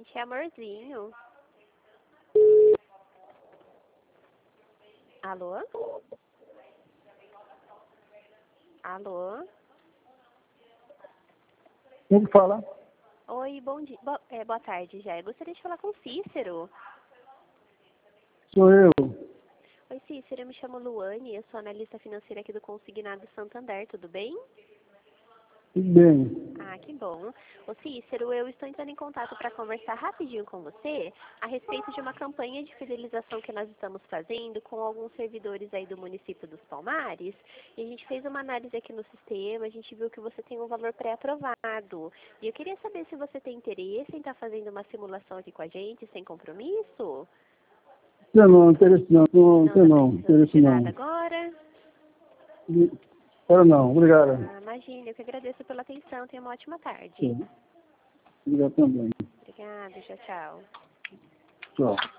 gente, é amorzinho. Alô? Alô? Quem que fala? Oi, bom dia. Boa tarde, já. Eu gostaria de falar com o Cícero. Sou eu. Oi, Cícero, eu me chamo Luane, eu sou analista financeira aqui do Consignado Santander, tudo bem? Tudo bem. Ah, que bom. Ô Cícero, eu estou entrando em contato para conversar rapidinho com você a respeito de uma campanha de fidelização que nós estamos fazendo com alguns servidores aí do município dos Palmares. E a gente fez uma análise aqui no sistema, a gente viu que você tem um valor pré-aprovado. E eu queria saber se você tem interesse em estar fazendo uma simulação aqui com a gente, sem compromisso? Interesse não. Não está precisando Interesse de não. nada agora? Espero não. Obrigado. Ah, imagina, eu que agradeço pela atenção. Tenha uma ótima tarde. Sim. Obrigado também. Obrigada, tchau, tchau. Tchau.